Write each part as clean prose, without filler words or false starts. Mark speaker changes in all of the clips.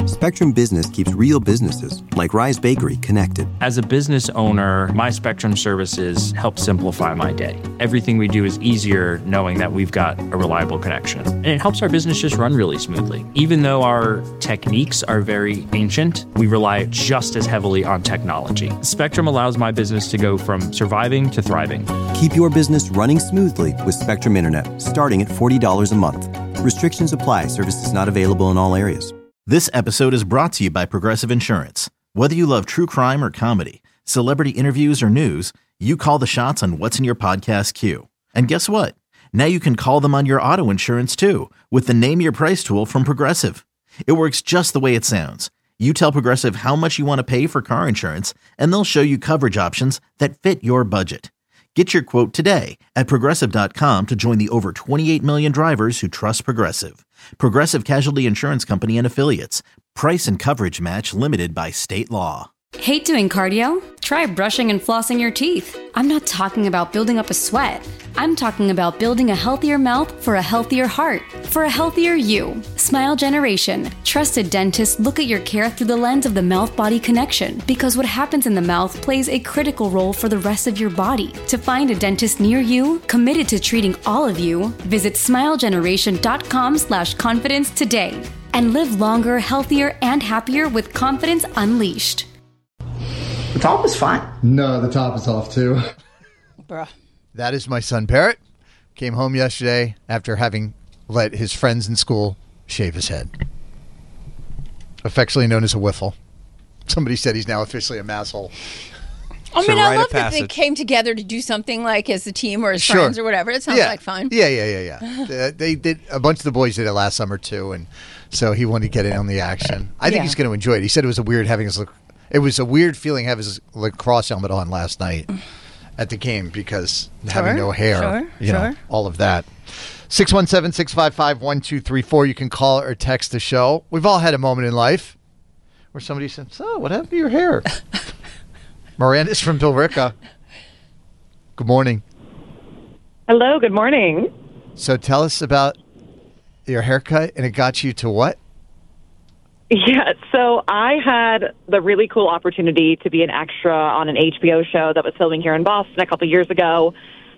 Speaker 1: Spectrum Business keeps real businesses, like Rise Bakery, connected.
Speaker 2: As a business owner, my Spectrum services help simplify my day. Everything we do is easier knowing that we've got a reliable connection. And it helps our business just run really smoothly. Even though our techniques are very ancient, we rely just as heavily on technology. Spectrum allows my business to go from surviving to thriving.
Speaker 1: Keep your business running smoothly with Spectrum Internet, starting at $40 a month. Restrictions apply. Services not available in all areas.
Speaker 3: This episode is brought to you by Progressive Insurance. Whether you love true crime or comedy, celebrity interviews or news, you call the shots on what's in your podcast queue. And guess what? Now you can call them on your auto insurance too with the Name Your Price tool from Progressive. It works just the way it sounds. You tell Progressive how much you want to pay for car insurance, and they'll show you coverage options that fit your budget. Get your quote today at Progressive.com to join the over 28 million drivers who trust Progressive. Progressive Casualty Insurance Company and Affiliates. Price and coverage match limited by state law.
Speaker 4: Hate doing cardio? Try brushing and flossing your teeth. I'm not talking about building up a sweat. I'm talking about building a healthier mouth for a healthier heart, for a healthier you. Smile Generation. Trusted dentists look at your care through the lens of the mouth-body connection, because what happens in the mouth plays a critical role for the rest of your body. To find a dentist near you, committed to treating all of you, visit smilegeneration.com/confidence today. And live longer, healthier, and happier with confidence unleashed.
Speaker 5: The top is fine.
Speaker 6: No, the top is off too.
Speaker 7: Bruh.
Speaker 8: That is my son, Parrot. Came home yesterday after having let his friends in school shave his head. Affectionately known as a whiffle. Somebody said he's now officially a masshole.
Speaker 7: I mean, I love that they came together to do something like as a team or as friends or whatever. It sounds like fun.
Speaker 8: Yeah. They did. A bunch of the boys did it last summer too, and so he wanted to get in on the action. I think he's going to enjoy it. He said it was a weird feeling having his lacrosse helmet on last night at the game because having no hair, you know, all of that. 617-655-1234. You can call or text the show. We've all had a moment in life where somebody said, "So, what happened to your hair?" Miranda's from Billerica. Good morning.
Speaker 9: Hello, good morning.
Speaker 8: So tell us about your haircut, and it got you to what?
Speaker 9: Yeah, so I had the really cool opportunity to be an extra on an HBO show that was filming here in Boston a couple years ago.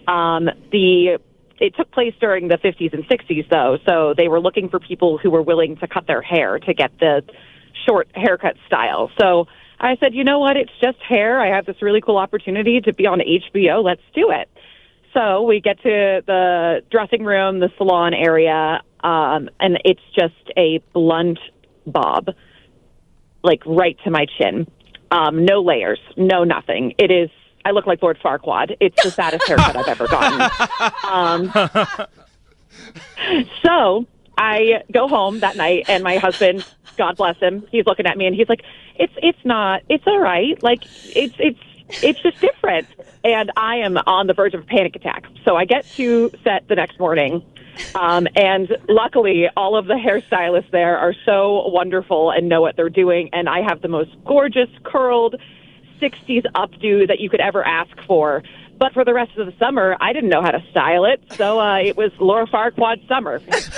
Speaker 9: It took place during the 50s and 60s, though, so they were looking for people who were willing to cut their hair to get the short haircut style. So I said, you know what, it's just hair. I have this really cool opportunity to be on HBO. Let's do it. So we get to the dressing room, the salon area, and it's just a blunt bob, like right to my chin. No layers, no nothing. I look like Lord Farquaad. It's the saddest haircut I've ever gotten. So I go home that night, and my husband, God bless him, he's looking at me, and he's like, it's all right. Like, it's just different. And I am on the verge of a panic attack. So I get to set the next morning, and luckily all of the hairstylists there are so wonderful and know what they're doing, and I have the most gorgeous curled 60s updo that you could ever ask for. But for the rest of the summer, I didn't know how to style it, so it was Laura Farquaad summer.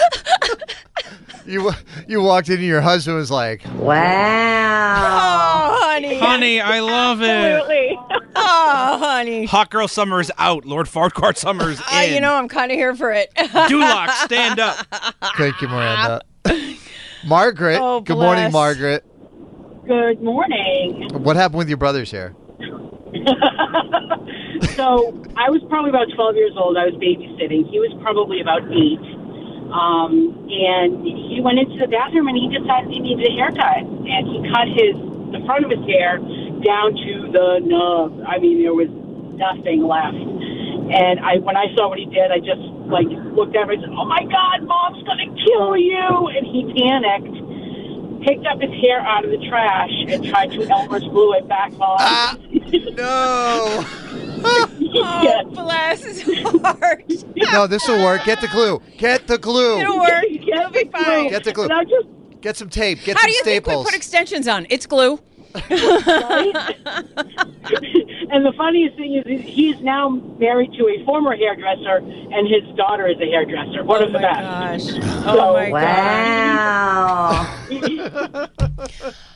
Speaker 8: You walked in and your husband was like,
Speaker 7: "Wow. Oh, honey.
Speaker 10: Honey, I love it.
Speaker 9: Absolutely.
Speaker 7: Oh, honey.
Speaker 10: Hot girl summer is out. Lord Farquaad summer is in.
Speaker 7: You know, I'm kind of here for it.
Speaker 10: Duloc, stand up.
Speaker 8: Thank you, Miranda. Margaret.
Speaker 7: Oh,
Speaker 8: good morning, Margaret.
Speaker 11: Good morning.
Speaker 8: What happened with your brother's hair?
Speaker 11: So I was probably about 12 years old. I was babysitting. He was probably about 8. And he went into the bathroom and he decided he needed a haircut. And he cut the front of his hair down to the nub. I mean, there was nothing left. And when I saw what he did, I just looked at him and said, "Oh my God, Mom's gonna kill you!" And he panicked, picked up his hair out of the trash, and tried to Elmer's glue it back on.
Speaker 8: No.
Speaker 7: Oh, bless his heart.
Speaker 8: No, this will work. Get the glue. Get the glue.
Speaker 7: It'll work. It'll be fine.
Speaker 8: Get the glue. Get some tape. Get
Speaker 7: How
Speaker 8: some
Speaker 7: do you
Speaker 8: staples.
Speaker 7: think we put extensions on? It's glue.
Speaker 11: And the funniest thing is he's now married to a former hairdresser, and his daughter is a hairdresser. One of the best.
Speaker 7: Gosh.
Speaker 11: So,
Speaker 7: my
Speaker 11: wow.
Speaker 7: gosh.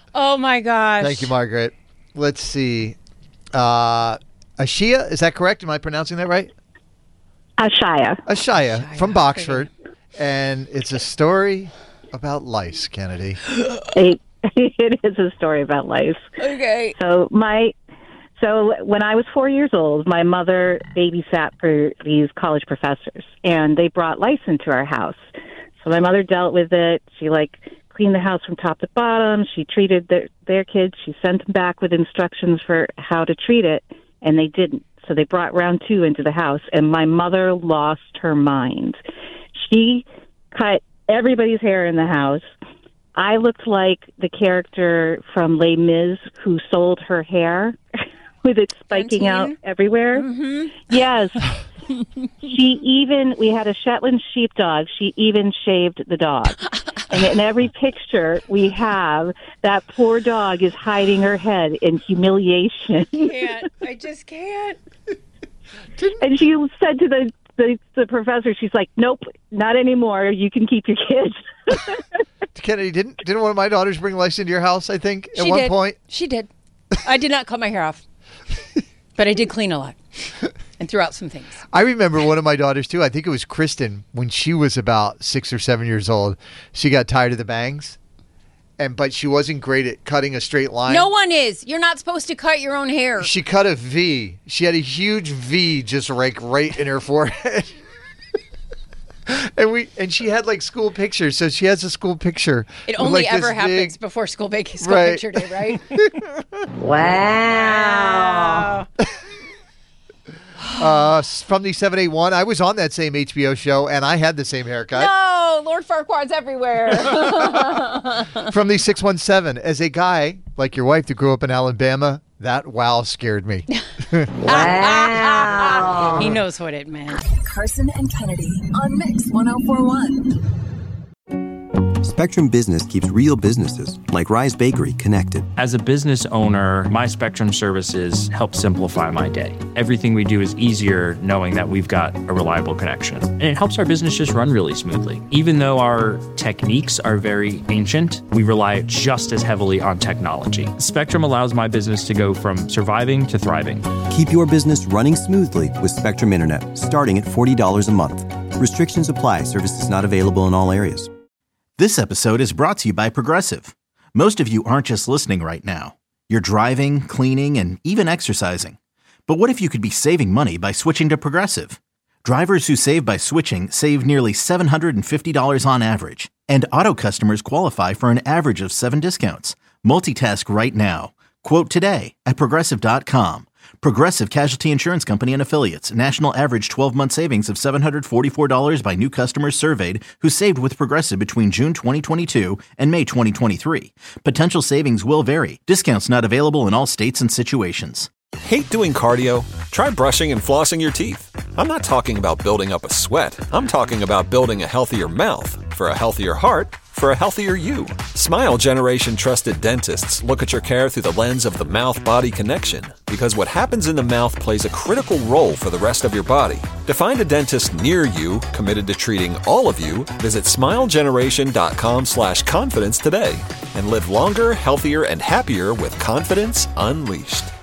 Speaker 7: Oh, my gosh.
Speaker 8: Thank you, Margaret. Let's see. Ashia, is that correct? Am I pronouncing that right? Ashia from Boxford. And it's a story about lice, Kennedy.
Speaker 12: It is a story about lice.
Speaker 7: Okay.
Speaker 12: So when I was 4 years old, my mother babysat for these college professors, and they brought lice into our house. So my mother dealt with it. She cleaned the house from top to bottom. She treated their kids. She sent them back with instructions for how to treat it, and they didn't. So they brought round 2 into the house, and my mother lost her mind. She cut everybody's hair in the house. I looked like the character from Les Mis who sold her hair with it spiking out everywhere.
Speaker 7: Mm-hmm.
Speaker 12: Yes. We had a Shetland sheepdog. She even shaved the dog. And in every picture we have, that poor dog is hiding her head in humiliation.
Speaker 7: I just can't.
Speaker 12: And she said to the professor, she's like, nope, not anymore. You can keep your kids.
Speaker 8: Kennedy, didn't one of my daughters bring lice into your house, I think, at one point?
Speaker 7: She did. I did not cut my hair off. But I did clean a lot and threw out some things.
Speaker 8: I remember one of my daughters, too. I think it was Kristen, when she was about 6 or 7 years old. She got tired of the bangs, but she wasn't great at cutting a straight line.
Speaker 7: No one is. You're not supposed to cut your own hair.
Speaker 8: She cut a V. She had a huge V just right in her forehead. And she had school pictures, so she has a school picture.
Speaker 7: It only ever happens before school picture day, right?
Speaker 12: Wow.
Speaker 8: From the 781, I was on that same HBO show, and I had the same haircut.
Speaker 7: No, Lord Farquaad's everywhere.
Speaker 8: From the 617, as a guy like your wife that grew up in Alabama, that wow scared me.
Speaker 12: Wow.
Speaker 7: He knows what it meant.
Speaker 13: Carson and Kennedy on Mix 104.1.
Speaker 1: Spectrum Business keeps real businesses like Rise Bakery connected.
Speaker 2: As a business owner, my Spectrum services help simplify my day. Everything we do is easier knowing that we've got a reliable connection. And it helps our business just run really smoothly. Even though our techniques are very ancient, we rely just as heavily on technology. Spectrum allows my business to go from surviving to thriving.
Speaker 1: Keep your business running smoothly with Spectrum Internet, starting at $40 a month. Restrictions apply. Services not available in all areas.
Speaker 3: This episode is brought to you by Progressive. Most of you aren't just listening right now. You're driving, cleaning, and even exercising. But what if you could be saving money by switching to Progressive? Drivers who save by switching save nearly $750 on average. And auto customers qualify for an average of 7 discounts. Multitask right now. Quote today at Progressive.com. Progressive Casualty Insurance Company and Affiliates. National average 12-month savings of $744 by new customers surveyed who saved with Progressive between June 2022 and May 2023. Potential savings will vary. Discounts not available in all states and situations.
Speaker 14: Hate doing cardio? Try brushing and flossing your teeth. I'm not talking about building up a sweat. I'm talking about building a healthier mouth for a healthier heart for a healthier you. Smile Generation trusted dentists look at your care through the lens of the mouth-body connection, because what happens in the mouth plays a critical role for the rest of your body. To find a dentist near you committed to treating all of you, visit smilegeneration.com/confidence today and live longer, healthier, and happier with confidence unleashed.